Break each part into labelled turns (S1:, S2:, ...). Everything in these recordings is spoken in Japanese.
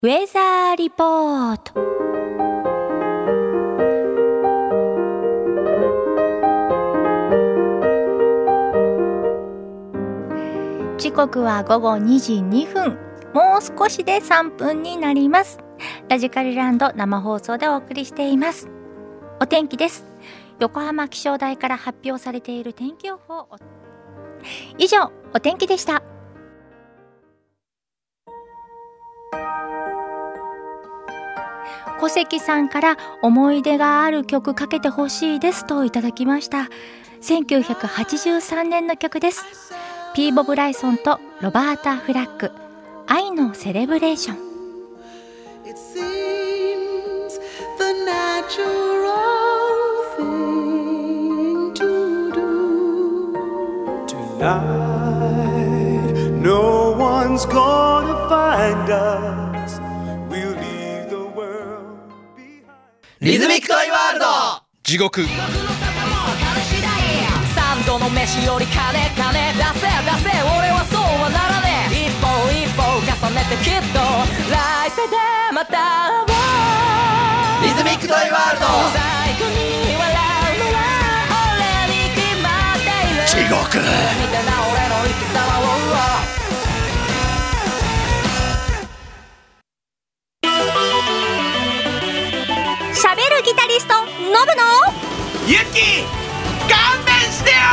S1: ウェザーリポート。時刻は午後2時2分。もう少しで3分になります。ラジカルランド生放送でお送りしています。お天気です。横浜気象台から発表されている天気予報。以上、お天気でした。小関さんから思い出がある曲かけてほしいですといただきました。1983年の曲です。ピーボブ・ライソンとロバータ・フラッグ、愛のセレブレーション。
S2: It seems the natural thing to do. Tonight, no one's gonna find us. We'll leave the world behind.
S3: リズミックトイワールド。
S4: 地獄。
S3: 三度の飯より金出せ出せ、俺はそうはならねえ。一歩一歩重ねてきっと来世でまた会おう。リズミックトイワールド。最後に笑うのは俺に決まっている。
S4: 地獄。
S3: みたいな俺の生き様を。
S1: しゃべるギタリストノブの
S4: ユキ、勘弁してよ。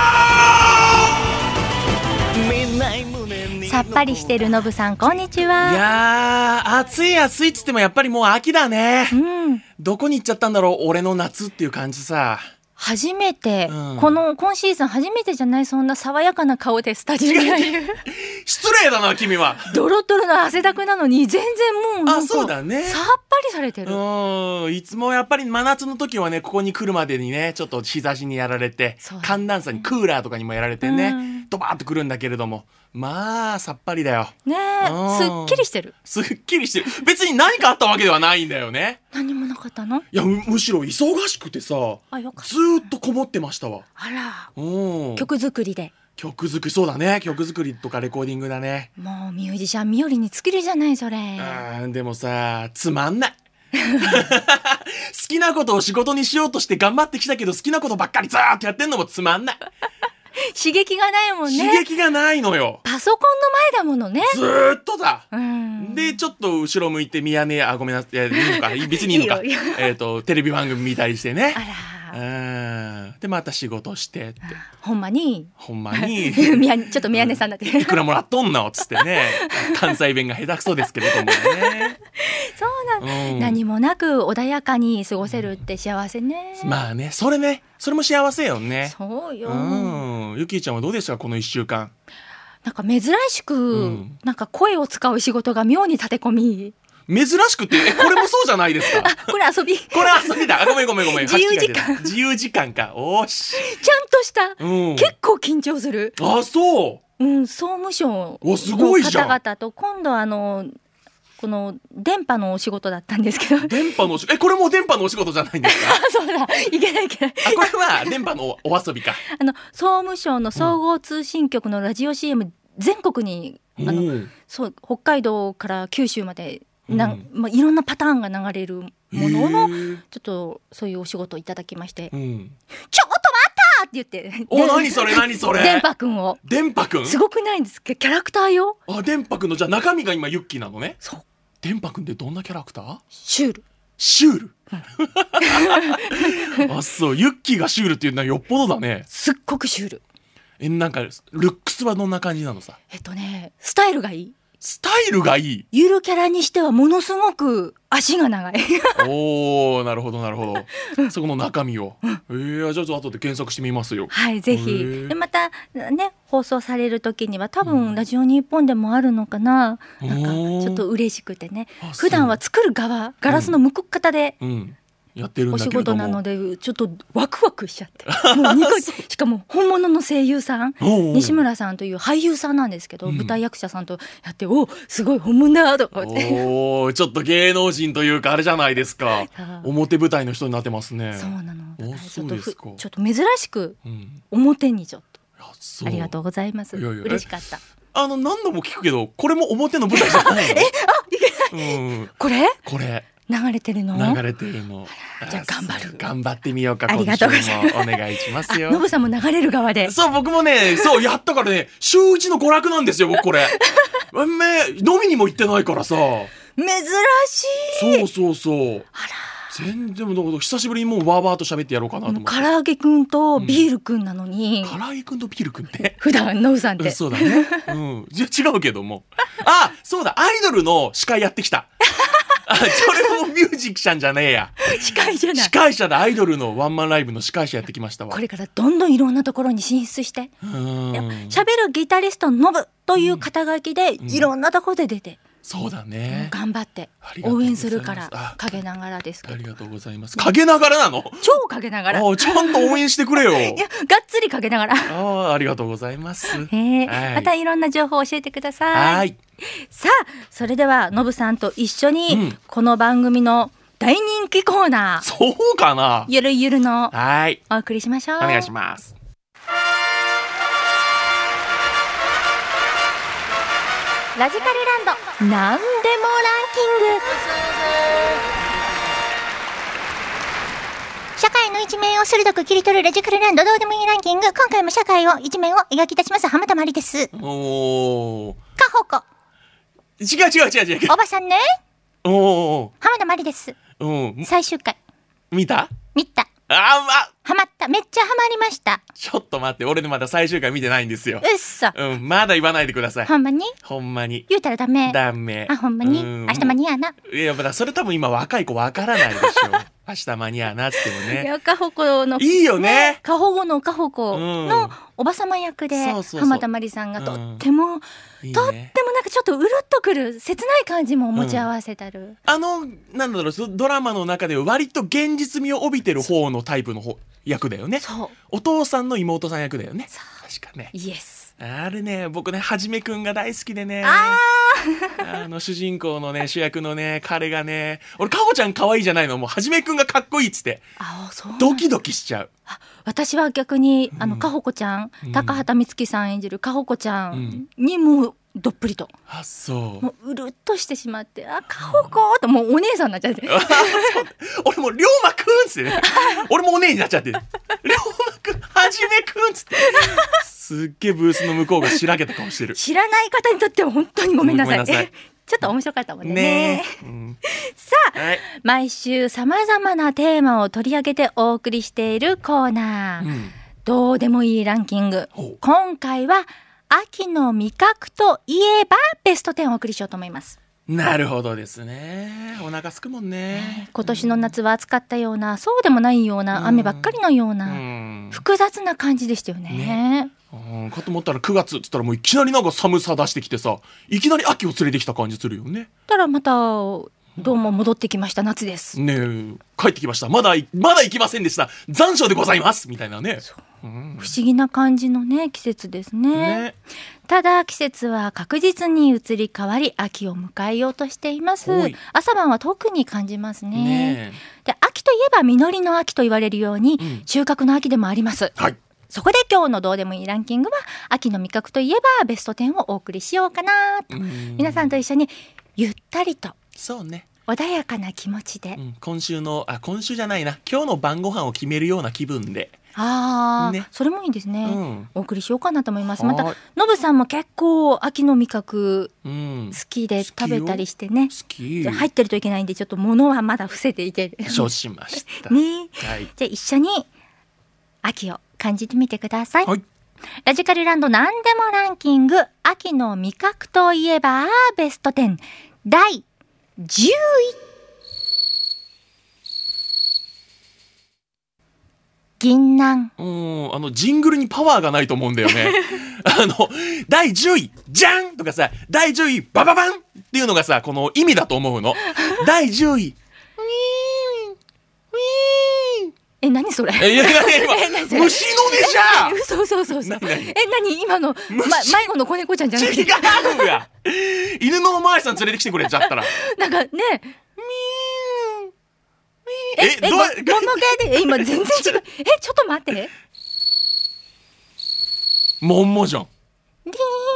S1: さっぱりしてるノブさん、こんにちは。
S4: いやー、暑いっつってもやっぱりもう秋だね。どこに行っちゃったんだろう、俺の夏っていう感じさ。
S1: 初めて、今シーズン初めてじゃない？そんな爽やかな顔でスタジオに入る。
S4: 失礼だな君は。
S1: ドロドロの汗だくなのに全然もうなんか
S4: そうだね、
S1: さっぱりされてる。
S4: いつもやっぱり真夏の時はね、ここに来るまでにね、ちょっと日差しにやられて、寒暖差にクーラーとかにもやられてね、ドバーッと来るんだけれども、まあさっぱりだよね。
S1: すっきりしてる。
S4: すっきりしてる。別に何かあったわけではないんだよね。
S1: 何もなかったの？
S4: いや、むしろ忙しくてさ、ずーっとこもってましたわ。
S1: あら、
S4: 曲
S1: 作りで。
S4: 曲作り、そうだね、曲作りとかレコーディングだね。
S1: もうミュージシャン冥利に尽きるじゃないそれ。
S4: でもさ、つまんない。好きなことを仕事にしようとして頑張ってきたけど、好きなことばっかりずーっとやってんのもつまんない。
S1: 刺激がないもんね。
S4: 刺激がないのよ。
S1: パソコンの前だものね。ず
S4: ーっとだ。でちょっと後ろ向いてごめんなさい、いいのか、別にいいのか。テレビ番組見たりしてね。でまた仕事してって。
S1: ほんまに
S4: ちょっ
S1: と宮根さんだって、
S4: いくらもらっとんのっつってね。関西弁が下手くそですけれどもね。
S1: そうなん、何もなく穏やかに過ごせるって幸せね。
S4: まあね、それも幸せよね。
S1: そうよ。
S4: ゆきちゃんはどうでしたか、この1週間。
S1: なんか珍しく、なんか声を使う仕事が妙に立て込み。
S4: 珍しくってこれもそうじゃないですか。
S1: これ遊び
S4: だ。ごめん
S1: 自由
S4: 時間か。おーし、
S1: ちゃんとした、結構緊張する。
S4: そう、
S1: 総務省
S4: の方
S1: 々と今度この電波のお仕事だったんですけど。
S4: 電波のこれも電波のお仕事じゃないんですか？
S1: そうだ、いけない。こ
S4: れは電波のお遊びか。
S1: 総務省の総合通信局のラジオ CM、全国にそう北海道から九州までいろんなパターンが流れるもののちょっとそういうお仕事をいただきまして、ちょっと待ったって言って、
S4: 何それ
S1: 電波くんを。
S4: 電波くん
S1: すごくないんですか？キャラクターよ。
S4: 電波くんのじゃあ中身が今ユッキーなのね。
S1: そう。
S4: 電波くんってどんなキャラクター？
S1: シュール。
S4: そう、ユッキーがシュールっていうのはよっぽどだね。
S1: すっごくシュール。
S4: なんかルックスはどんな感じなのさ？
S1: スタイルがいい。
S4: スタイルがいい。
S1: ゆるキャラにしてはものすごく足が長い。
S4: おー、なるほどそこの中身を。じゃあ後で検索してみますよ。
S1: はい、ぜひ。でまたね、放送される時には多分ラジオ日本でもあるのかな。なんかちょっと嬉しくてね。普段は作る側、ガラスの向く方で
S4: やってるんだけれども、
S1: お仕事なのでちょっとワクワクしちゃって。もうしかも本物の声優さん、西村さんという俳優さんなんですけど、舞台役者さんとやって、すごい本物だとか思って。
S4: ちょっと芸能人というかあれじゃないですか。表舞台の人になってますね。
S1: そうなの。
S4: そうですか。
S1: ちょっと珍しく表にちょっと。ありがとうございます。嬉しかった。
S4: 何度も聞くけど、これも表の舞台じゃないの？いけない。 うん、
S1: これ
S4: 流
S1: れてるの。じゃあ
S4: 頑張ってみようか。
S1: ありがとうございます。
S4: お願いしますよ。
S1: ノブさんも流れる側で。
S4: そう、僕もね、そうやったからね、週一の娯楽なんですよ、僕これ。飲みにも行ってないからさ。
S1: 珍しい。
S4: そう。あら。全然も久しぶりにもうわーわーと喋ってやろうかなと思って。
S1: 唐揚げくんとビールくんなのに。
S4: 唐揚げくんとビールくんって
S1: 普段ノブさんって。
S4: そうだね。じゃ違うけども。あ、そうだ、アイドルの司会やってきた。それもミュージシャンじゃねえや。
S1: 司会じゃない。
S4: 司会者でアイドルのワンマンライブの司会者やってきましたわ。
S1: これからどんどんいろんなところに進出して。喋るギタリストノブという肩書きでいろんなところで出て。
S4: そうだね。
S1: 頑張って応援するから陰ながらですけど。
S4: ありがとうございます。陰ながらなの？
S1: 超陰ながら。
S4: ちゃんと応援してくれよ。い
S1: や、がっつり陰ながら。
S4: ありがとうございます。
S1: またいろんな情報を教えてください。
S4: はい。
S1: さあ、それではノブさんと一緒にこの番組の大人気コーナー。
S4: そうかな。
S1: ゆるゆるの
S4: お
S1: 送りしましょう。
S4: お願いします。
S1: ラジカルランドなんでもランキング。社会の一面を鋭く切り取るラジカルランドどうでもいいランキング。今回も社会を一面を描き出します浜田まりです。かほこ。
S4: 違う。
S1: おばさんね。浜田まりです。最終回
S4: 見た。
S1: ハマった。めっちゃハマりました。
S4: ちょっと待って、俺まだ最終回見てないんですよ。
S1: うっそ。
S4: まだ言わないでください。
S1: ほんまに言うたらダメ。ほんまに明日間に合うな。
S4: いや、それ多分今若い子わからないでしょ。明日間に合うなってもね。
S1: いや、かほこの
S4: いいよね。
S1: かほごのかほこのおばさま役で浜田まりさんがとってもなんかちょっとうるっとくる切ない感じも持ち合わせたる。
S4: なんだろう、ドラマの中で割と現実味を帯びてる方のタイプの役だよね。お父さんの妹さん役だよね。確かね。
S1: イエス。
S4: あれね、僕ね、はじめくんが大好きでね。主人公のね、主役のね、彼がね、俺かほちゃん可愛いじゃないの、もうはじめくんがかっこいいっつってドキドキしちゃう。
S1: 私は逆にかほこちゃん、高畑充希さん演じるかほこちゃんにもうどっぷりと。もううるっとしてしまって、かほこともうお姉さんになっちゃって。
S4: 俺も龍馬くんっつってね。俺もお姉になっちゃって。龍馬くん、はじめくんっつって。すっげえブースの向こうがしらけた顔してる。
S1: 知らない方にとっては本当にごめんなさい。ちょっと面白かったもんね。さあ、毎週さまざまなテーマを取り上げてお送りしているコーナー、どうでもいいランキング。今回は秋の味覚といえばベスト10をお送りしようと思います。
S4: なるほどですね。お腹すくもんね。
S1: 今年の夏は暑かったような、そうでもないような、雨ばっかりのような、複雑な感じでしたよね。
S4: かと思ったら9月っつったらもういきなりなんか寒さ出してきてさ、いきなり秋を連れてきた感じするよね。
S1: たらまたどうも戻ってきました。夏です
S4: ね。帰ってきました。まだ行きませんでした。残暑でございますみたいなね。
S1: 不思議な感じのね、季節ですね。ただ季節は確実に移り変わり、秋を迎えようとしています。朝晩は特に感じますね。で、秋といえば実りの秋と言われるように、収穫の秋でもあります。そこで今日のどうでもいいランキングは秋の味覚といえばベスト10をお送りしようかなと、皆さんと一緒にゆったりと穏やかな気持ちで、
S4: 今週じゃないな、今日の晩ご飯を決めるような気分で、
S1: それもいいですね、お送りしようかなと思います。またノブさんも結構秋の味覚好きで食べたりしてね、入ってるといけないんでちょっと物はまだ伏せていて
S4: 承知しました
S1: ね。じゃあ一緒に秋を感じてみてください。ラジカルランドなんでもランキング、秋の味覚といえばベスト10第10位。銀杏。
S4: ジングルにパワーがないと思うんだよね。第10位じゃんとかさ、第10位バババンっていうのがさ、この意味だと思うの。第10位
S1: 何それ？
S4: 今虫の音じゃん。
S1: そう。何今の迷子の子猫ちゃんじゃなくて？
S4: 違うや。犬のおまわりさん連れてきてくれちゃったら。
S1: なんかね。もう一回で今全然違う。ちょっと待って。
S4: もんもじゃん。
S1: リーン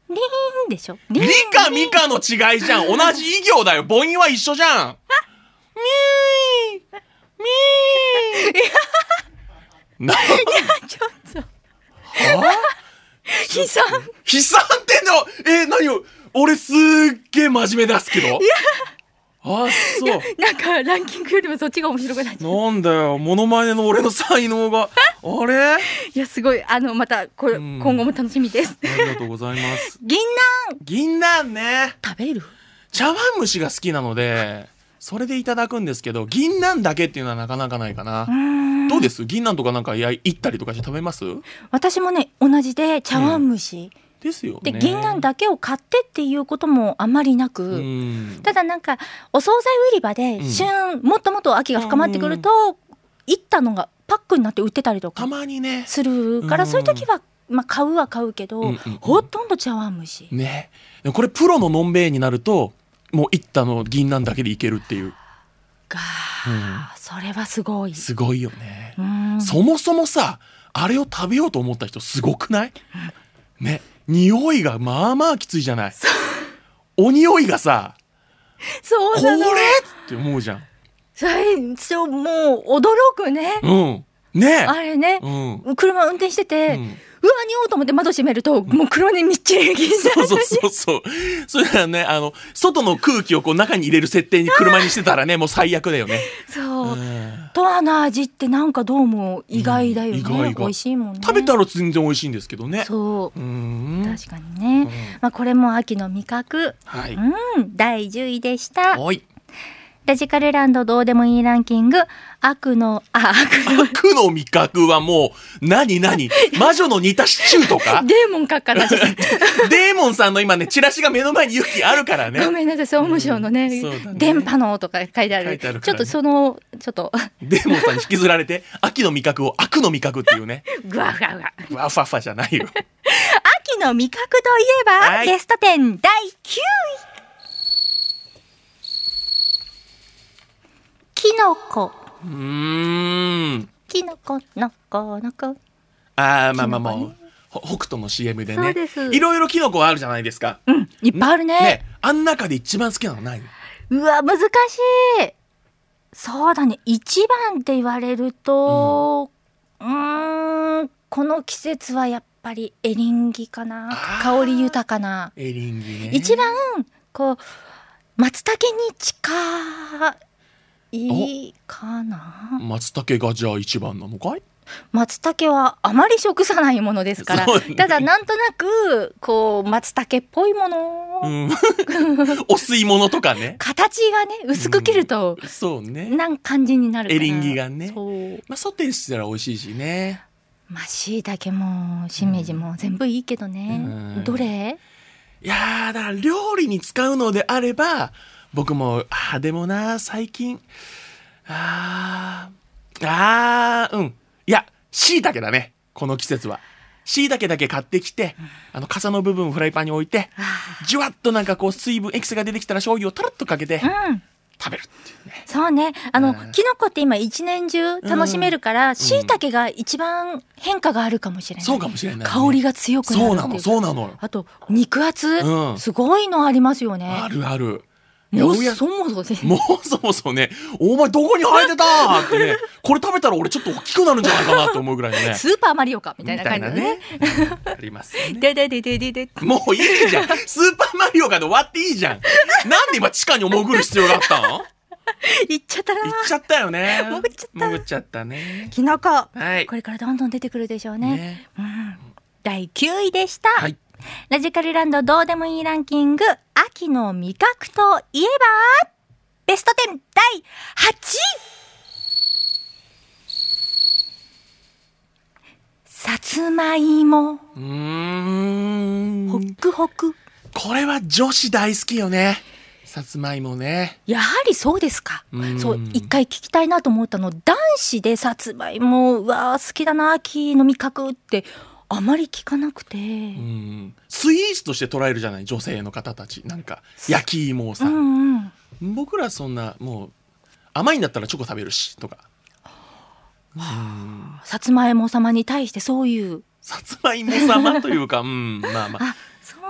S1: リーンでしょ。リ
S4: リかミかの違いじゃん。同じ異行だよ。母音は一緒じゃん。ミーミーな、
S1: いやちょっと
S4: は
S1: 悲惨。
S4: 悲惨って何よ。俺すっげえ真面目出すけど。あ、そう
S1: なんかランキングよりもそっちが面白くなっちゃう。
S4: なんだよ、モノマネの俺の才能があれ。
S1: いやすごい、またこれ、今後も楽しみです。
S4: ありがとうございます。
S1: 銀
S4: 銀杏ね、
S1: 杏食べる？
S4: 茶碗蒸しが好きなのでそれでいただくんですけど、銀杏だけっていうのはなかなかないかな。どうです？銀杏とかなんかいったりとかして食べます？
S1: 私もね同じで茶碗蒸し、
S4: ですよね。
S1: で銀杏だけを買ってっていうこともあまりなく、ただなんかお惣菜売り場で旬、もっともっと秋が深まってくると、いったのがパックになって売ってたりとか
S4: たまにね
S1: するから、そういう時はまあ買うは買うけど、ほとんど茶碗蒸し
S4: ね。でもこれプロののんべいになるともういったの銀杏だけでいけるっていう
S1: が、それはすごい。
S4: すごいよね。そもそもさ、あれを食べようと思った人すごくない？ね、匂いがまあまあきついじゃない。お匂いがさ、
S1: そうなの。
S4: これって思うじゃん。
S1: そう、もう驚くね。
S4: ね、
S1: あれね、車運転してて、うわ匂うと思って窓閉めると、もう車にみっちりぎしてる。
S4: そうそれはね、外の空気をこう中に入れる設定に車にしてたらねもう最悪だよね。
S1: そう、とわの味ってなんかどうも意外だよね。美味しいもんね。
S4: 食べたら全然美味しいんですけどね。
S1: そう、確かにね。まあこれも秋の味覚、第10位でした。ラジカルランドどうでもいいランキング、悪の
S4: 味覚はもう何魔女の煮たシチューとか
S1: デーモンかから
S4: デーモンさんの今ねチラシが目の前にユキあるからね。
S1: ごめんなさい、総務省のね、電波のとか書いてある。ちょっとデ
S4: ーモンさんに引きずられて秋の味覚を悪の味覚っていうね。
S1: ぐわふわふわ
S4: ふわふわふわじゃないよ。
S1: 秋の味覚といえば、ベスト10第9位、キノコ。キノコのこのこ。
S4: まあ北斗の CM でね、いろいろキノコあるじゃないですか。
S1: いっぱいあるね。
S4: あん中で一番好きなの何？
S1: うわ難しい。そうだね、一番って言われると、この季節はやっぱりエリンギかな。香り豊かな
S4: エリンギね。
S1: 一番こう松茸に近いいかな。
S4: 松茸がじゃあ一番なのかい？
S1: 松茸はあまり食さないものですから、ただなんとなくこう松茸っぽいもの、
S4: お吸い物とかね、
S1: 形がね薄く切ると、
S4: そうね、
S1: なん感じになるから。
S4: エリンギがね、ソテーしたら美味しいしね。
S1: 椎茸もしめじも全部いいけどね。どれ？
S4: いやだから料理に使うのであれば僕もでもな最近いや椎茸だね。この季節は椎茸だけ買ってきて、傘の部分をフライパンに置いて、じゅわっとなんかこう水分エキスが出てきたら醤油をトロッとかけて、食べるっていうね。
S1: そうね、キノコって今一年中楽しめるから、椎茸が一番変化があるかもしれない。
S4: そうかもしれない、ね、
S1: 香りが強くなるっていう。
S4: そうなの。
S1: あと肉厚、すごいのありますよね。
S4: ある。
S1: もうそもそ
S4: ね、お前どこに生えてたってね、これ食べたら俺ちょっと大きくなるんじゃないかなと思うぐらいのね。
S1: スーパーマリオかみたいな感じでね。
S4: ありますね。
S1: も
S4: ういいじゃん。スーパーマリオかで終わっていいじゃん。なんで今地下に潜る必要があったの？
S1: 行っちゃったな。
S4: 行っちゃったよね。
S1: 潜
S4: っちゃったね。
S1: キノコ、これからどんどん出てくるでしょうね。第9位でした。ラジカルランドどうでもいいランキング、秋の味覚といえばベスト10第8位、さつまいも。ホクホク。
S4: これは女子大好きよね、さつまいもね。
S1: やはりそうですか。そう、一回聞きたいなと思ったの。男子でさつまいも好きだな秋の味覚ってあまり聞かなくて、
S4: スイーツとして捉えるじゃない、女性の方たち。なんか焼き芋をさ、僕らそんなもう甘いんだったらチョコ食べるしとか。
S1: さつまいも様に対してそういう
S4: さつまいも様というかまあ
S1: そう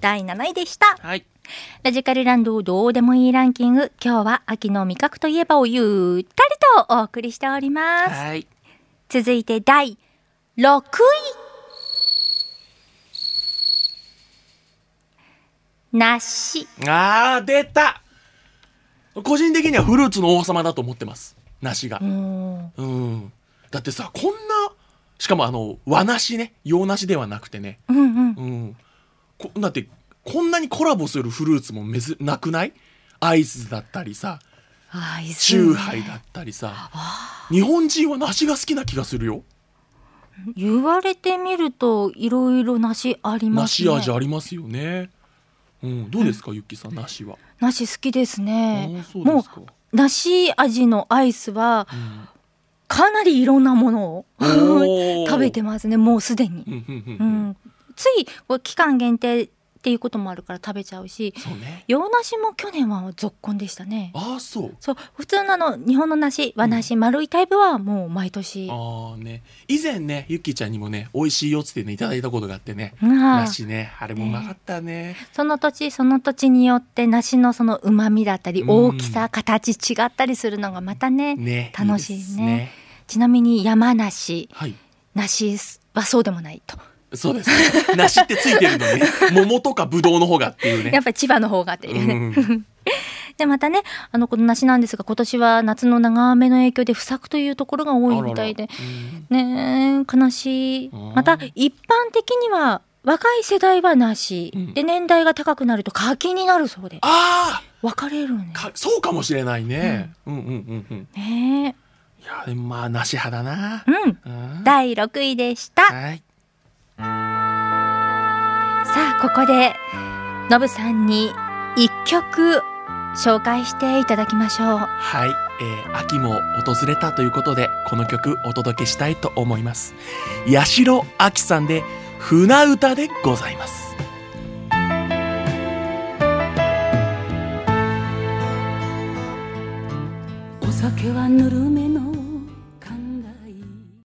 S1: 第7位でした。
S4: はい。
S1: ラジカルランドどうでもいいランキング、今日は秋の味覚といえばをゆったりとお送りしております。
S4: はい。
S1: 続いて第6位。梨。
S4: 出た。個人的にはフルーツの王様だと思ってます。梨が。だってさ、こんな、しかも和梨ね、洋梨ではなくてね。だってこんなにコラボするフルーツもなくない？アイスだったりさ、チューハイだったりさ、日本人は梨が好きな気がするよ。
S1: 言われてみるといろいろ梨ありますね。
S4: 梨味ありますよね。どうですか、ゆっきさん、梨は？梨
S1: 好きですね。もう梨味のアイスは、かなりいろんなものを食べてますね、もうすでに。つい期間限定っていうこともあるから食べちゃうし、洋梨も去年は続婚でしたね。そう普通の日本の梨、和梨、丸いタイプはもう毎年。
S4: 以前ね、ゆっきーちゃんにもね、美味しいよっつってね、いただいたことがあってね、梨ね、あれもうまかったね。
S1: その土地その土地によって梨のその旨味だったり大きさ、形違ったりするのがまたね、楽しいね。ちなみに山梨、梨はそうでもないと。
S4: そうですね。梨ってついてるのね。桃とかぶどうの方がっていうね。
S1: やっぱり千葉の方がっていうね。でまたね、この梨なんですが、今年は夏の長雨の影響で不作というところが多いみたいで、ね、悲しい。また一般的には若い世代は梨、で年代が高くなると柿になるそうで。分かれるね。
S4: そうかもしれないね。ね。いやでもまあ梨派だな。
S1: 第6位でした。さあここでのぶさんに1曲紹介していただきましょう。
S4: 秋も訪れたということで、この曲お届けしたいと思います。八代亜紀さんで船歌でございます。
S5: お酒はぬるめの